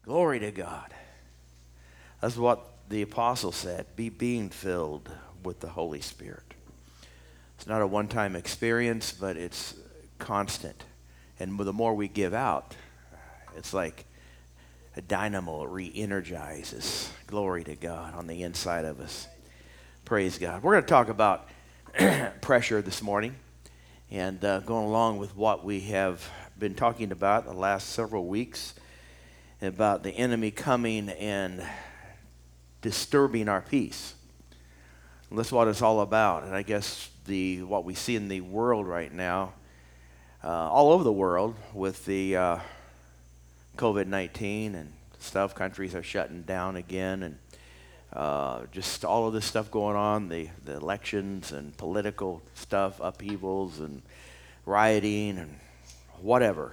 Glory to God. That's what the apostle said, being filled with the Holy Spirit. It's not a one-time experience, but it's constant. And the more we give out, it's like a dynamo. It re-energizes. Glory to God on the inside of us. Praise God. We're going to talk about pressure this morning, and going along with what we have been talking about the last several weeks about the enemy coming and disturbing our peace. And that's what it's all about. And I guess what we see in the world right now, all over the world with the COVID-19 and stuff, countries are shutting down again, and just all of this stuff going on, the elections and political stuff, upheavals and rioting and whatever.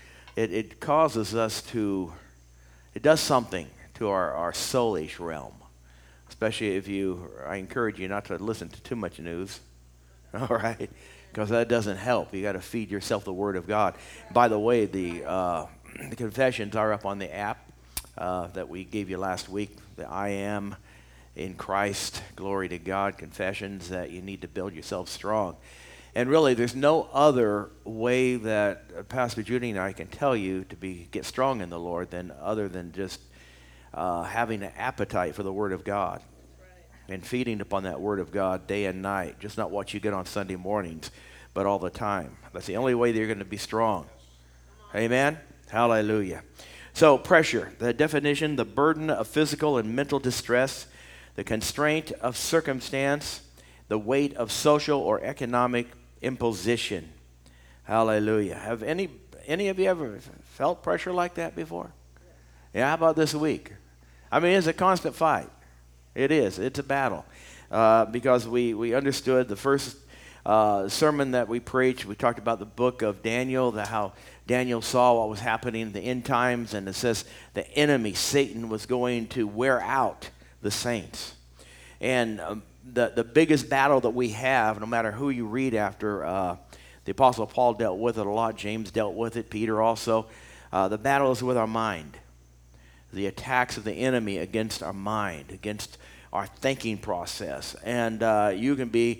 It causes us to, it does something to our soulish realm, especially I encourage you not to listen to too much news, all right, because that doesn't help. You got to feed yourself the Word of God. By the way, the confessions are up on the app that we gave you last week, the I Am in Christ, glory to God, confessions that you need to build yourself strong. And really, there's no other way that Pastor Judy and I can tell you to get strong in the Lord other than just having an appetite for the Word of God and feeding upon that Word of God day and night, just not what you get on Sunday mornings, but all the time. That's the only way that you're going to be strong. Amen? Hallelujah. So, pressure, the definition, the burden of physical and mental distress, the constraint of circumstance, the weight of social or economic imposition. Hallelujah. Have any of you ever felt pressure like that before? Yeah, how about this week? I mean, it's a constant fight. It is. It's a battle. Because we understood the first sermon that we preached, we talked about the book of Daniel, how Daniel saw what was happening in the end times, and it says the enemy, Satan, was going to wear out the saints. And the biggest battle that we have, no matter who you read after, the Apostle Paul dealt with it a lot, James dealt with it, Peter also, the battle is with our mind. The attacks of the enemy against our mind, against our thinking process. And you can be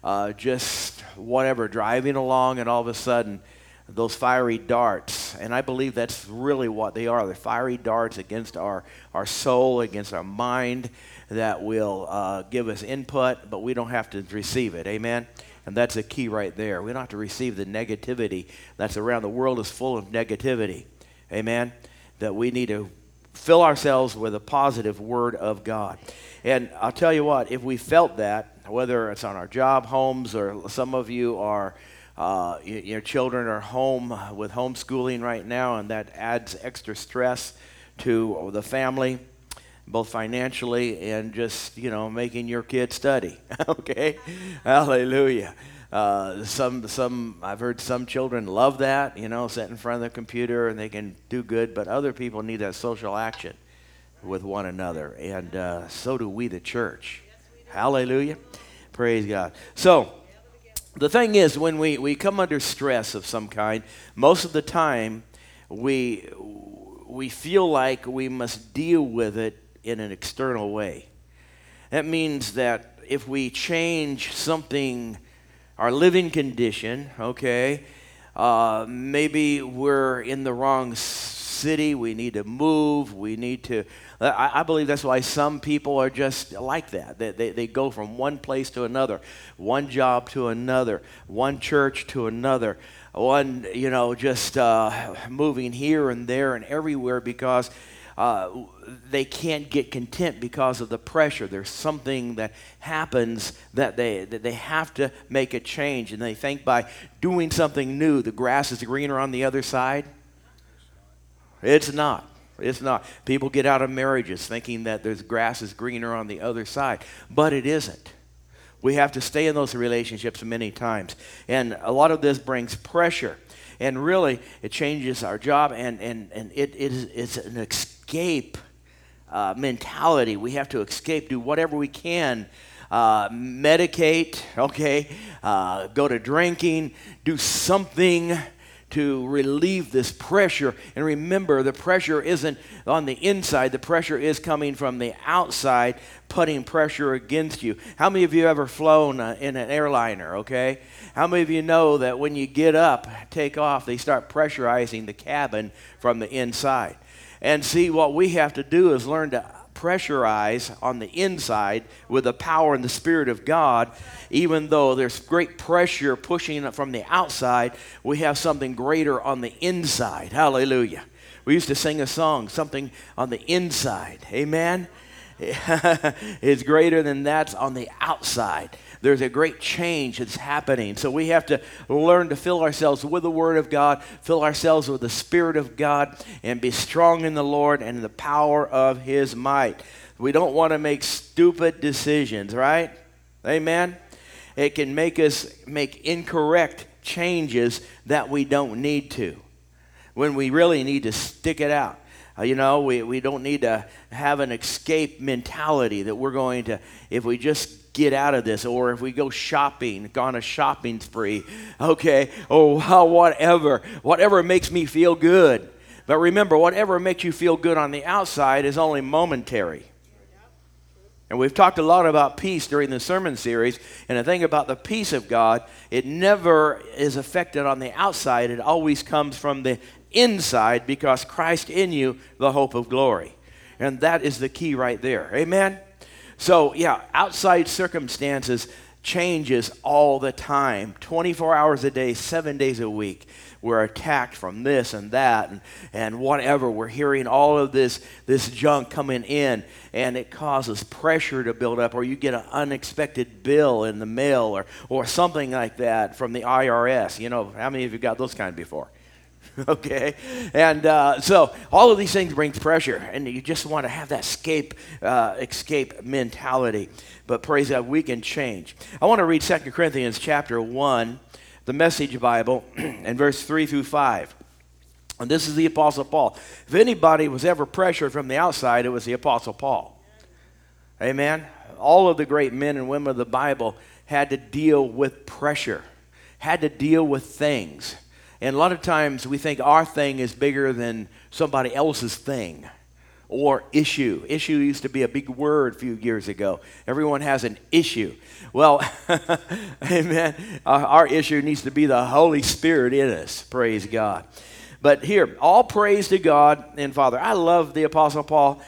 just whatever, driving along, and all of a sudden, those fiery darts, and I believe that's really what they are. They're fiery darts against our soul, against our mind, that will give us input, but we don't have to receive it. Amen? And that's a key right there. We don't have to receive the negativity that's around. The world is full of negativity. Amen? That we need to fill ourselves with a positive Word of God. And I'll tell you what, if we felt that, whether it's on our job, homes, or some of you are, your children are home with homeschooling right now, and that adds extra stress to the family, both financially and just, making your kids study. Okay? Hallelujah. I've heard some children love that, sit in front of the computer and they can do good, but other people need that social action with one another, and so do we, the church. Hallelujah. Praise God. So, the thing is, when we come under stress of some kind, most of the time we feel like we must deal with it in an external way. That means that if we change something, our living condition, okay, maybe we're in the wrong city, we need to move, I believe that's why some people are just like that. They go from one place to another, one job to another, one church to another, just moving here and there and everywhere because they can't get content because of the pressure. There's something that happens that they have to make a change, and they think by doing something new, the grass is greener on the other side. It's not. It's not. People get out of marriages thinking that there's grass is greener on the other side, but it isn't. We have to stay in those relationships many times, and a lot of this brings pressure. And really, it changes our job, and it's an escape mentality. We have to escape, do whatever we can, medicate, okay, go to drinking, do something to relieve this pressure. And remember, the pressure isn't on the inside. The pressure is coming from the outside, putting pressure against you. How many of you ever flown in an airliner, okay? How many of you know that when you get up, take off, they start pressurizing the cabin from the inside? And see, what we have to do is learn to pressurize on the inside with the power and the Spirit of God. Even though there's great pressure pushing from the outside, we have something greater on the inside. Hallelujah. We used to sing a song, something on the inside. Amen. It's greater than that's on the outside. There's a great change that's happening. So we have to learn to fill ourselves with the Word of God, fill ourselves with the Spirit of God, and be strong in the Lord and in the power of His might. We don't want to make stupid decisions, right? Amen? It can make us make incorrect changes that we don't need to, when we really need to stick it out. We don't need to have an escape mentality that we're going to, if we just get out of this, or if we go shopping, on a shopping spree, okay, or whatever makes me feel good. But remember, whatever makes you feel good on the outside is only momentary. And we've talked a lot about peace during the sermon series, and the thing about the peace of God, it never is affected on the outside. It always comes from the inside, because Christ in you, the hope of glory. And that is the key right there. Amen? So, yeah, outside circumstances changes all the time. 24 hours a day, 7 days a week. We're attacked from this and that and whatever. We're hearing all of this junk coming in, and it causes pressure to build up, or you get an unexpected bill in the mail or something like that from the IRS. How many of you got those kind before? Okay, and so all of these things bring pressure, and you just want to have that escape mentality. But praise God, we can change. I want to read 2 Corinthians chapter 1, the Message Bible, and verse 3 through 5. And this is the Apostle Paul. If anybody was ever pressured from the outside, it was the Apostle Paul. Amen? All of the great men and women of the Bible had to deal with pressure, had to deal with things. And a lot of times we think our thing is bigger than somebody else's thing or issue. Issue used to be a big word a few years ago. Everyone has an issue. Well, amen, our issue needs to be the Holy Spirit in us. Praise God. But here, all praise to God and Father. I love the Apostle Paul.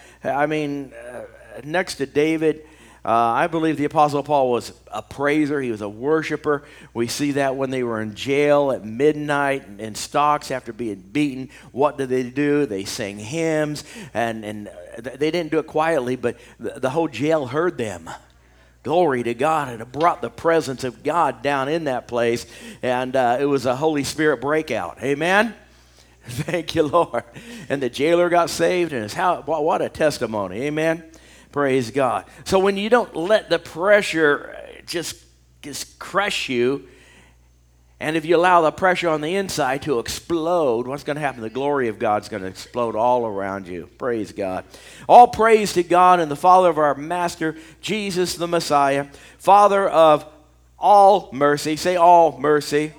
Next to David, I believe the Apostle Paul was a praiser. He was a worshiper. We see that when they were in jail at midnight in stocks after being beaten. What did they do? They sang hymns, and they didn't do it quietly, but the whole jail heard them. Glory to God. And it brought the presence of God down in that place, and it was a Holy Spirit breakout. Amen? Thank you, Lord. And the jailer got saved, and what a testimony. Amen? Praise God. So when you don't let the pressure just crush you, and if you allow the pressure on the inside to explode, what's going to happen? The glory of God's going to explode all around you. Praise God. All praise to God and the Father of our Master, Jesus the Messiah, Father of all mercy. Say all mercy.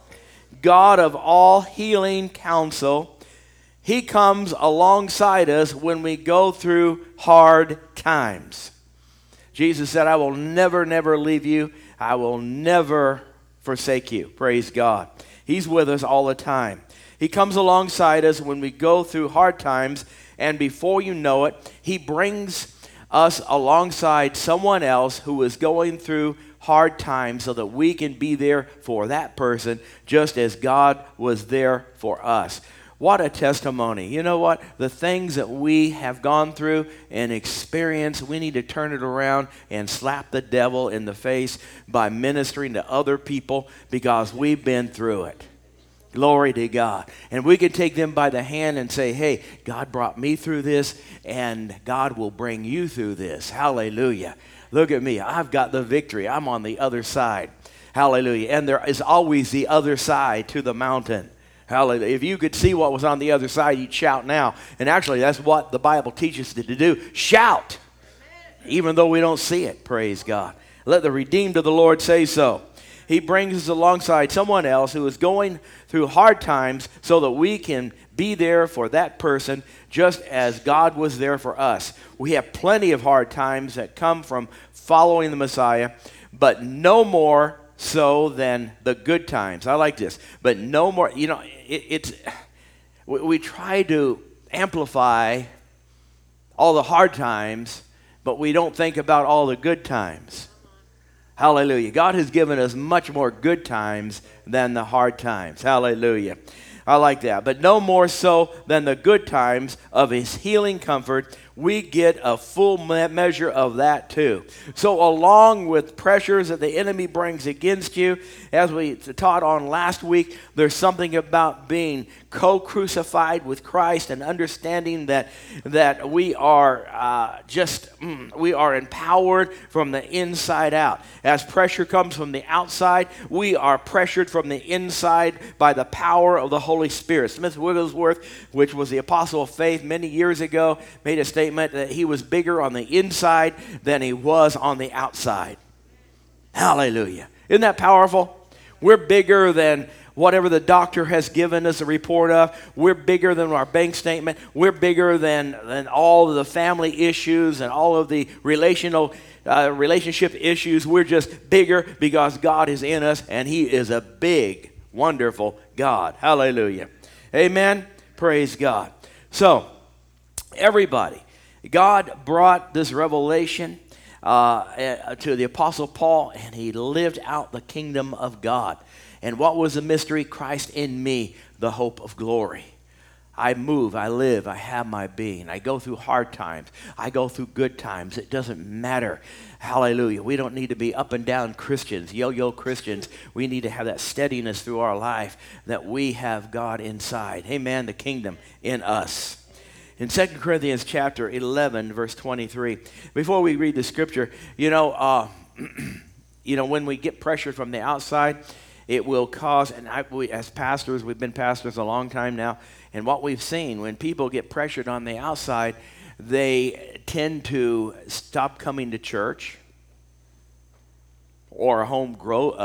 God of all healing counsel. He comes alongside us when we go through hard times. Jesus said, I will never, never leave you. I will never forsake you. Praise God. He's with us all the time. He comes alongside us when we go through hard times, and before you know it, He brings us alongside someone else who is going through hard times so that we can be there for that person just as God was there for us. What a testimony. You know what? The things that we have gone through and experienced, we need to turn it around and slap the devil in the face by ministering to other people because we've been through it. Glory to God. And we can take them by the hand and say, hey, God brought me through this, and God will bring you through this. Hallelujah. Look at me. I've got the victory. I'm on the other side. Hallelujah. And there is always the other side to the mountain. Hallelujah. If you could see what was on the other side, you'd shout now. And actually, that's what the Bible teaches us to do. Shout. Even though we don't see it. Praise God. Let the redeemed of the Lord say so. he brings us alongside someone else who is going through hard times so that we can be there for that person just as God was there for us. We have plenty of hard times that come from following the Messiah, but no more so than the good times. I like this. But no more, we try to amplify all the hard times, but we don't think about all the good times. Hallelujah. God has given us much more good times than the hard times. Hallelujah. I like that. But no more so than the good times of his healing comfort. We get a full measure of that too. So along with pressures that the enemy brings against you, as we taught on last week, there's something about being co-crucified with Christ and understanding that we are we are empowered from the inside out. As pressure comes from the outside, we are pressured from the inside by the power of the Holy Spirit. Smith Wigglesworth, which was the apostle of faith many years ago, made a statement that he was bigger on the inside than he was on the outside. Hallelujah. Isn't that powerful? We're bigger than whatever the doctor has given us a report of. We're bigger than our bank statement. We're bigger than all of the family issues and all of the relationship issues. We're just bigger because God is in us, and he is a big, wonderful God. Hallelujah. Amen. Praise God. So, everybody, God brought this revelation to the Apostle Paul, and he lived out the kingdom of God. And what was the mystery? Christ in me, the hope of glory. I move, I live, I have my being. I go through hard times. I go through good times. It doesn't matter. Hallelujah. We don't need to be up and down Christians, yo-yo Christians. We need to have that steadiness through our life that we have God inside. Amen. The kingdom in us. In 2 Corinthians chapter 11, verse 23, before we read the scripture, when we get pressure from the outside, it will cause, and as pastors, we've been pastors a long time now, and what we've seen, when people get pressured on the outside, they tend to stop coming to church or a home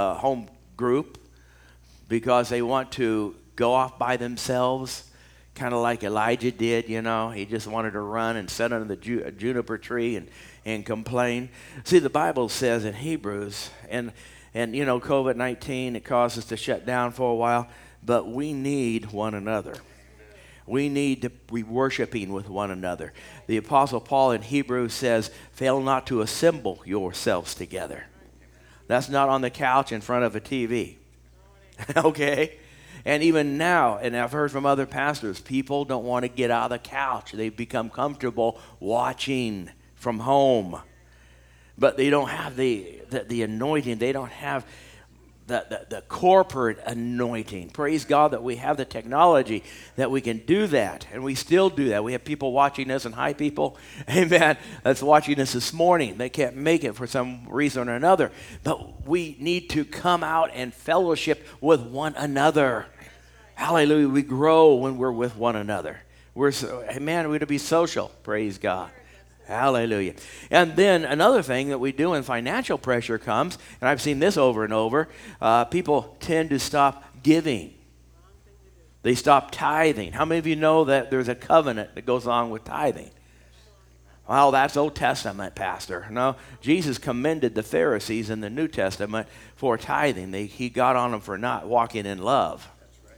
group because they want to go off by themselves. Kind of like Elijah did, he just wanted to run and sit under the juniper tree and complain. See, the Bible says in Hebrews, and COVID-19, it caused us to shut down for a while, but we need one another. We need to be worshiping with one another. The Apostle Paul in Hebrews says, fail not to assemble yourselves together. That's not on the couch in front of a TV. Okay? And even now, and I've heard from other pastors, people don't want to get out of the couch. They've become comfortable watching from home. But they don't have the anointing. They don't have the corporate anointing. Praise God that we have the technology that we can do that. And we still do that. We have people watching us, and hi people, amen, that's watching us this morning. They can't make it for some reason or another. But we need to come out and fellowship with one another. Hallelujah. We grow when we're with one another. We're to be social. Praise God. Hallelujah. And then another thing that we do when financial pressure comes, and I've seen this over and over, people tend to stop giving. They stop tithing. How many of you know that there's a covenant that goes along with tithing? Well, that's Old Testament, Pastor. No, Jesus commended the Pharisees in the New Testament for tithing. He got on them for not walking in love.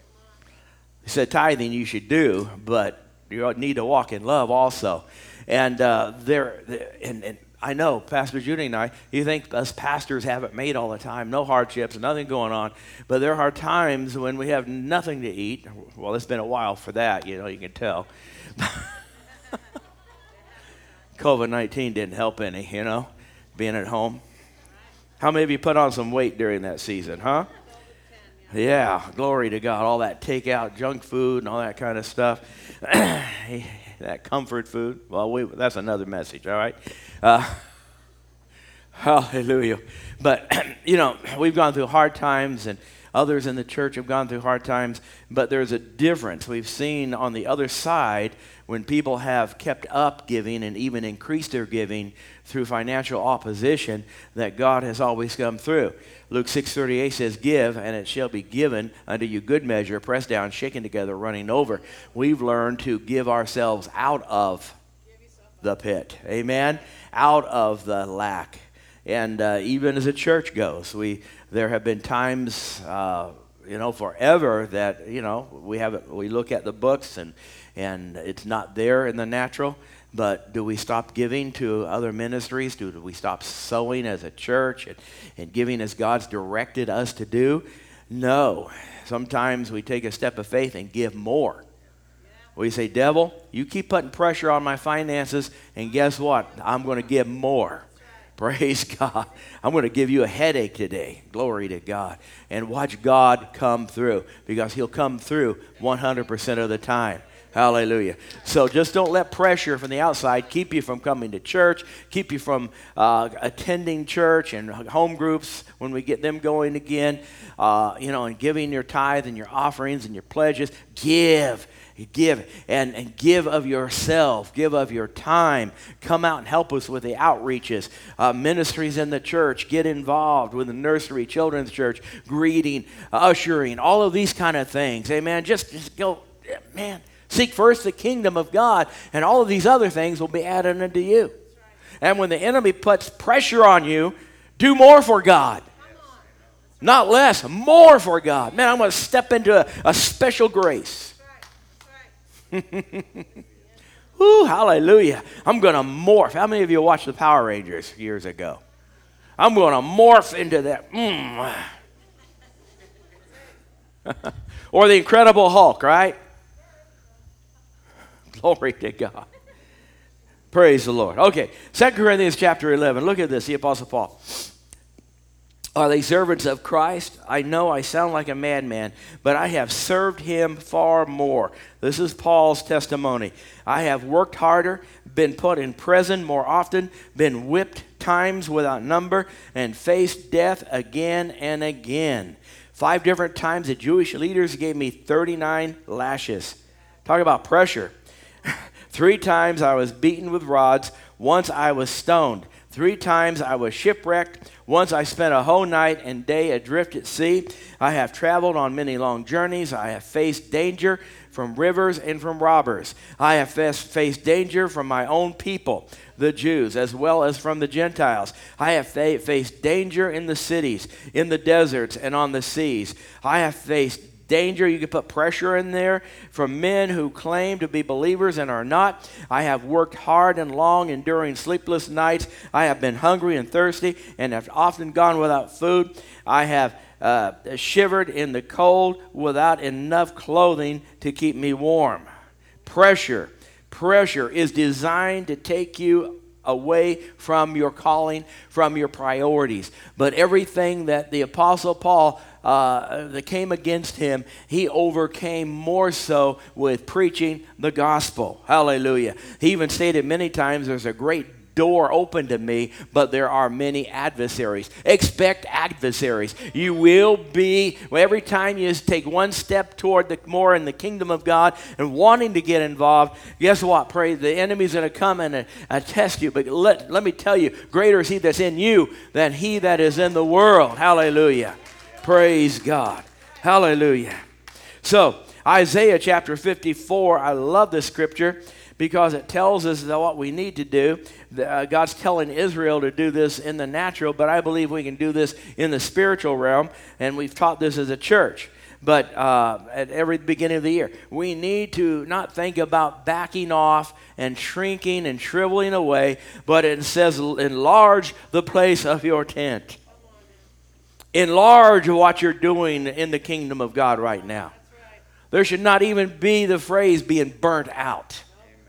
He said tithing you should do, but you need to walk in love also. And and I know, Pastor Judy and I, you think us pastors have it made all the time, no hardships, nothing going on. But there are times when we have nothing to eat. Well, it's been a while for that, you can tell. COVID-19 didn't help any, being at home. How many of you put on some weight during that season, huh? Yeah, glory to God. All that takeout junk food and all that kind of stuff. That comfort food. Well, that's another message, all right? Hallelujah. But, we've gone through hard times, and Others in the church have gone through hard times, but there's a difference. We've seen on the other side when people have kept up giving and even increased their giving through financial opposition, that God has always come through. Luke 6:38 says, "Give, and it shall be given unto you good measure, pressed down, shaken together, running over." We've learned to give ourselves out of the pit. Amen? Out of the lack. And even as a church goes, there have been times, forever that, we look at the books and it's not there in the natural. But do we stop giving to other ministries? Do we stop sowing as a church and giving as God's directed us to do? No. Sometimes we take a step of faith and give more. We say, "Devil, you keep putting pressure on my finances, and guess what? I'm going to give more." Praise God. I'm going to give you a headache today. Glory to God. And watch God come through, because he'll come through 100% of the time. Hallelujah. So just don't let pressure from the outside keep you from coming to church, keep you from attending church and home groups when we get them going again, and giving your tithe and your offerings and your pledges. Give and give of yourself, give of your time. Come out and help us with the outreaches, ministries in the church. Get involved with the nursery, children's church, greeting, ushering, all of these kind of things. Amen. Just go, man. Seek first the kingdom of God, and all of these other things will be added unto you. And when the enemy puts pressure on you, do more for God. Not less, more for God. Man, I'm going to step into a special grace. Woo, hallelujah. I'm going to morph. How many of you watched the Power Rangers years ago? I'm going to morph into that. Or the Incredible Hulk, right? Glory to God. Praise the Lord. Okay, 2 Corinthians chapter 11. Look at this, the Apostle Paul. "Are they servants of Christ? I know I sound like a madman, but I have served him far more." This is Paul's testimony. "I have worked harder, been put in prison more often, been whipped times without number, and faced death again and again. 5 different times the Jewish leaders gave me 39 lashes. Talk about pressure. 3 times I was beaten with rods. Once I was stoned. 3 times I was shipwrecked. Once I spent a whole night and day adrift at sea. I have traveled on many long journeys. I have faced danger from rivers and from robbers. I have faced danger from my own people, the Jews, as well as from the Gentiles. I have faced danger in the cities, in the deserts, and on the seas. I have faced danger," you can put pressure in there, "from men who claim to be believers and are not. I have worked hard and long, enduring sleepless nights. I have been hungry and thirsty and have often gone without food. I have shivered in the cold without enough clothing to keep me warm." Pressure is designed to take you away from your calling, from your priorities. But everything that the Apostle Paul that came against him, he overcame more so with preaching the gospel. Hallelujah. He even stated many times, "There's a great door open to me, but there are many adversaries." Expect adversaries. You will be, every time you take one step toward more in the kingdom of God and wanting to get involved, guess what? The enemy's going to come and test you. But let me tell you, greater is he that's in you than he that is in the world. Hallelujah. Praise God. Hallelujah. So, Isaiah chapter 54, I love this scripture because it tells us that what we need to do. God's telling Israel to do this in the natural, but I believe we can do this in the spiritual realm, and we've taught this as a church. But at every beginning of the year, we need to not think about backing off and shrinking and shriveling away, but it says, enlarge the place of your tent. Enlarge what you're doing in the kingdom of God right now. There should not even be the phrase being burnt out.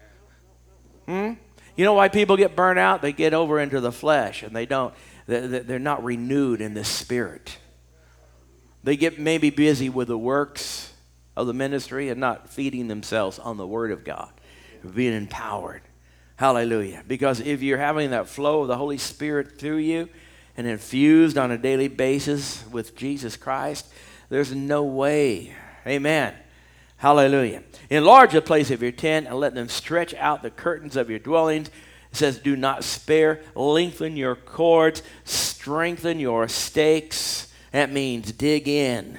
You know why people get burnt out? They get over into the flesh and they're not renewed in the spirit. They get maybe busy with the works of the ministry and not feeding themselves on the word of God, being empowered. Hallelujah. Because if you're having that flow of the Holy Spirit through you and infused on a daily basis with Jesus Christ, There's no way. Amen. Hallelujah. Enlarge the place of your tent and let them stretch out the curtains of your dwellings. It says, do not spare. Lengthen your cords. Strengthen your stakes. That means dig in.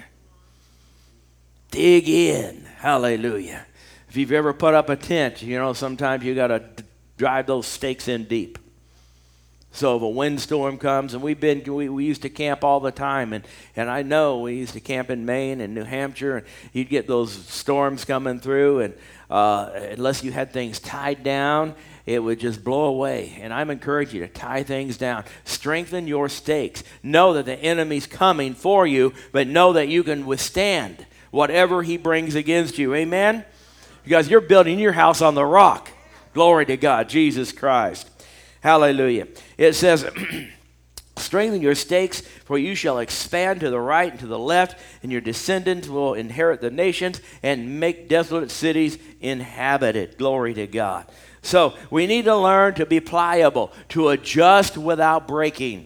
Dig in. Hallelujah. If you've ever put up a tent, you know, sometimes you got to drive those stakes in deep. So if a windstorm comes, and we used to camp all the time, and I know we used to camp in Maine and New Hampshire, and you'd get those storms coming through, and unless you had things tied down, it would just blow away. And I'm encouraging you to tie things down. Strengthen your stakes. Know that the enemy's coming for you, but know that you can withstand whatever he brings against you. Amen? Because you're building your house on the rock. Glory to God, Jesus Christ. Hallelujah. It says, strengthen your stakes, for you shall expand to the right and to the left, and your descendants will inherit the nations and make desolate cities inhabited. Glory to God. So we need to learn to be pliable, to adjust without breaking.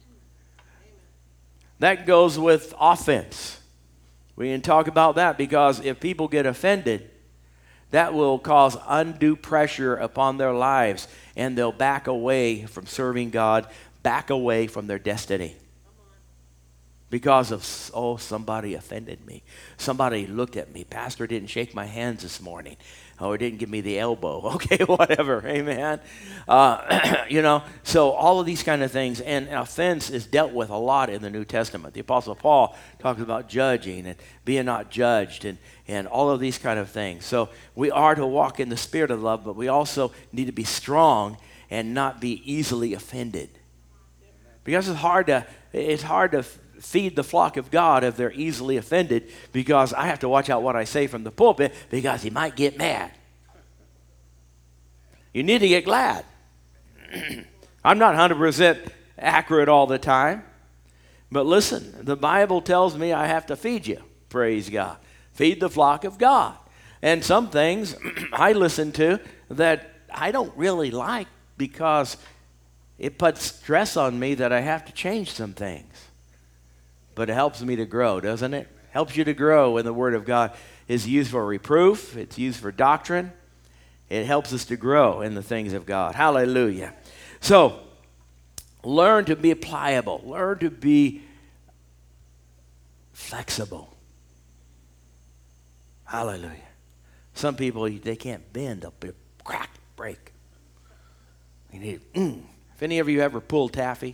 That goes with offense. We can talk about that, because if people get offended, that will cause undue pressure upon their lives, and they'll back away from serving God, back away from their destiny. Because of, somebody offended me. Somebody looked at me. Pastor didn't shake my hands this morning. Or didn't give me the elbow. Okay, whatever. Amen. So all of these kind of things. And offense is dealt with a lot in the New Testament. The Apostle Paul talks about judging and being not judged and all of these kind of things. So we are to walk in the spirit of love, but we also need to be strong and not be easily offended. Because it's hard to feed the flock of God if they're easily offended, because I have to watch out what I say from the pulpit, because he might get mad. You need to get glad. I'm not 100% accurate all the time, but listen, the Bible tells me I have to feed you. Praise God. Feed the flock of God. And some things I listen to that I don't really like, because it puts stress on me that I have to change some things. But it helps me to grow, doesn't it? Helps you to grow when the Word of God is used for reproof. It's used for doctrine. It helps us to grow in the things of God. Hallelujah. So, learn to be pliable. Learn to be flexible. Hallelujah. Some people, they can't bend. They'll crack, break. You need, If any of you ever pulled taffy,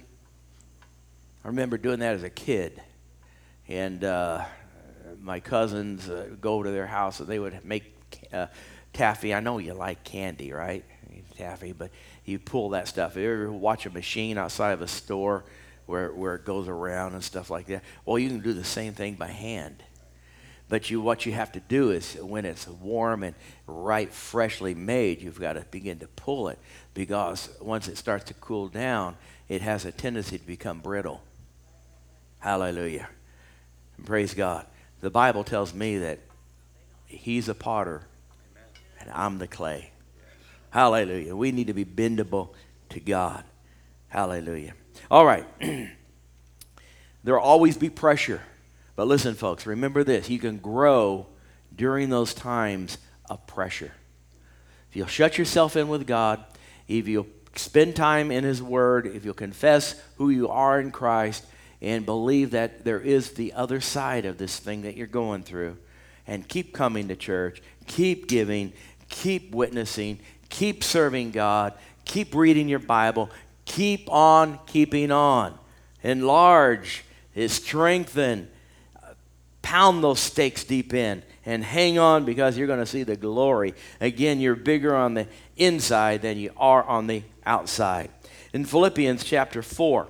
I remember doing that as a kid. And my cousins go to their house, and they would make taffy. I know you like candy, right? Taffy, but you pull that stuff. You ever watch a machine outside of a store where it goes around and stuff like that? Well, you can do the same thing by hand. But what you have to do is, when it's warm and right, freshly made, you've got to begin to pull it, because once it starts to cool down, it has a tendency to become brittle. Hallelujah. Praise God. The Bible tells me that he's a potter and I'm the clay. Hallelujah. We need to be bendable to God. Hallelujah. All right. There will always be pressure. But listen, folks, remember this. You can grow during those times of pressure. If you'll shut yourself in with God, if you'll spend time in his word, if you'll confess who you are in Christ, and believe that there is the other side of this thing that you're going through, and keep coming to church, keep giving, keep witnessing, keep serving God, keep reading your Bible, keep on keeping on. Enlarge, strengthen, pound those stakes deep in, and hang on, because you're going to see the glory. Again, you're bigger on the inside than you are on the outside. In Philippians chapter 4,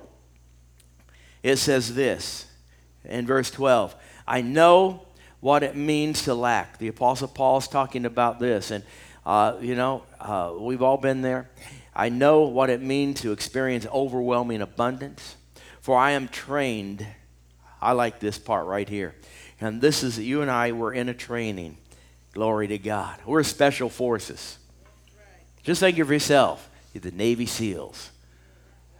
it says this in verse 12, I know what it means to lack. The Apostle Paul is talking about this, and we've all been there. I know what it means to experience overwhelming abundance, for I am trained. I like this part right here. And this is, you and I were in a training. Glory to God. We're special forces. Just think of yourself. You're the Navy SEALs.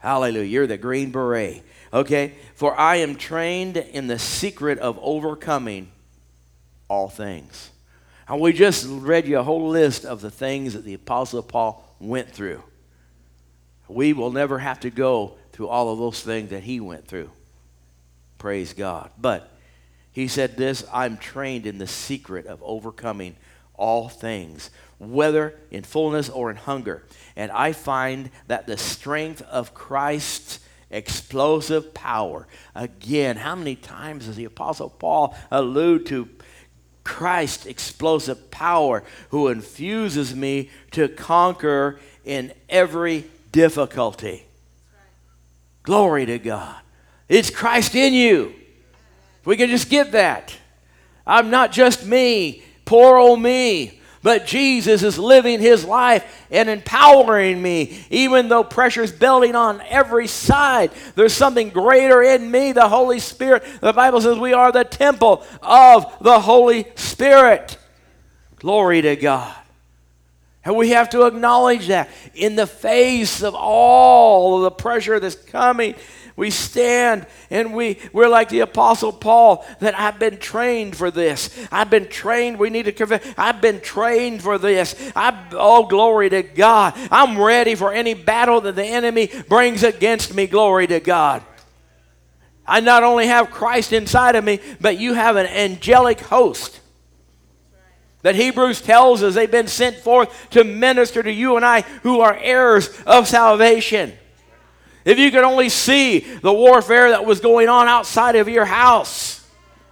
Hallelujah. You're the Green Beret. Okay? For I am trained in the secret of overcoming all things. And we just read you a whole list of the things that the Apostle Paul went through. We will never have to go through all of those things that he went through. Praise God. But he said this, I'm trained in the secret of overcoming all things, whether in fullness or in hunger. And I find that the strength of Christ's explosive power. Again, how many times does the Apostle Paul allude to Christ's explosive power who infuses me to conquer in every difficulty? Glory to God. It's Christ in you. We can just get that. I'm not just me, poor old me, but Jesus is living his life and empowering me. Even though pressure's building on every side, there's something greater in me, the Holy Spirit. The Bible says we are the temple of the Holy Spirit. Glory to God. And we have to acknowledge that in the face of all of the pressure that's coming, we stand and we're like the Apostle Paul, that I've been trained for this. I've been trained. We need to confess. I've been trained for this. Oh, glory to God. I'm ready for any battle that the enemy brings against me. Glory to God. I not only have Christ inside of me, but you have an angelic host that Hebrews tells us they've been sent forth to minister to you and I who are heirs of salvation. If you could only see the warfare that was going on outside of your house.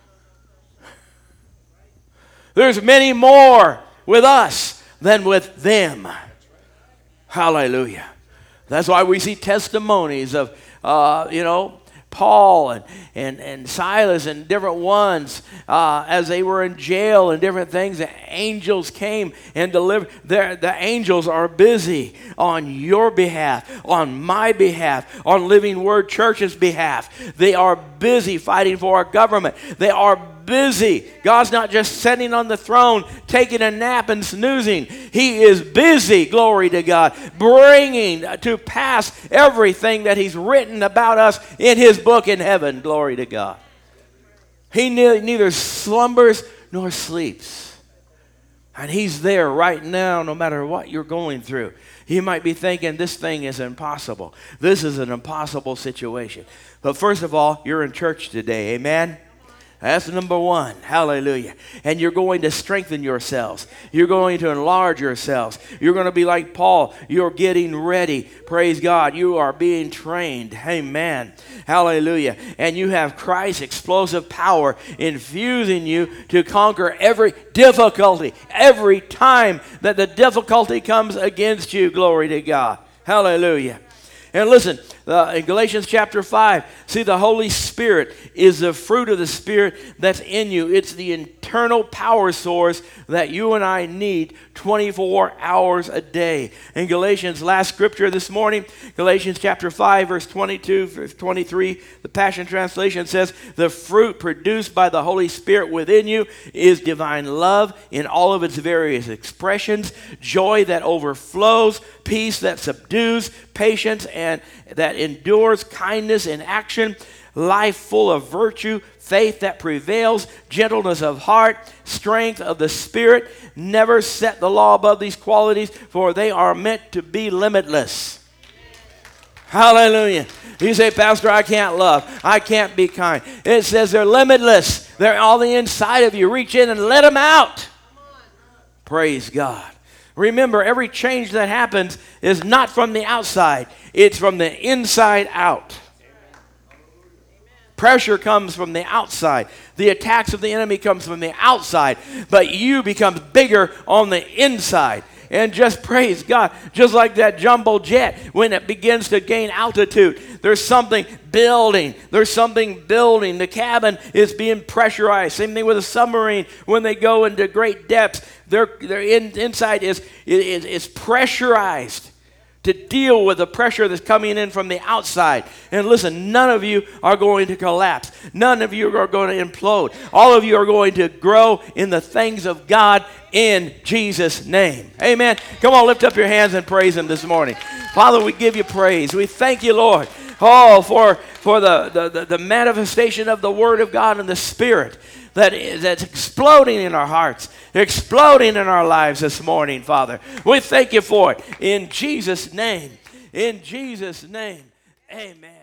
There's many more with us than with them. Hallelujah. That's why we see testimonies of, Paul and Silas and different ones as they were in jail and different things. The angels came and delivered. The angels are busy on your behalf, on my behalf, on Living Word Church's behalf. They are busy fighting for our government. They are busy. God's not just sitting on the throne, taking a nap and snoozing. He is busy, glory to God, bringing to pass everything that he's written about us in his book in heaven, glory to God. He neither slumbers nor sleeps. And he's there right now no matter what you're going through. You might be thinking this thing is impossible. This is an impossible situation. But first of all, you're in church today, amen? That's number one. Hallelujah. And you're going to strengthen yourselves. You're going to enlarge yourselves. You're going to be like Paul. You're getting ready. Praise God. You are being trained. Amen. Hallelujah. And you have Christ's explosive power infusing you to conquer every difficulty. Every time that the difficulty comes against you. Glory to God. Hallelujah. And listen, in Galatians chapter 5, see, the Holy Spirit is the fruit of the Spirit that's in you. It's the internal power source that you and I need 24 hours a day. In Galatians, last scripture this morning, Galatians chapter 5, verse 22, verse 23, the Passion Translation says, the fruit produced by the Holy Spirit within you is divine love in all of its various expressions, joy that overflows, peace that subdues, patience and that endures, kindness in action, life full of virtue, faith that prevails, gentleness of heart, strength of the Spirit. Never set the law above these qualities, for they are meant to be limitless. Hallelujah. You say, Pastor, I can't love. I can't be kind. It says they're limitless. They're all the inside of you. Reach in and let them out. Praise God. Remember, every change that happens is not from the outside. It's from the inside out. Pressure comes from the outside. The attacks of the enemy comes from the outside. But you become bigger on the inside. And just praise God. Just like that jumbo jet, when it begins to gain altitude, there's something building. There's something building. The cabin is being pressurized. Same thing with a submarine. When they go into great depths, their inside is pressurized to deal with the pressure that's coming in from the outside. And listen, none of you are going to collapse. None of you are going to implode. All of you are going to grow in the things of God in Jesus' name. Amen. Come on, lift up your hands and praise him this morning. Father, we give you praise. We thank you, Lord, for the manifestation of the Word of God and the Spirit that's exploding in our hearts, exploding in our lives this morning, Father. We thank you for it. In Jesus' name. In Jesus' name. Amen.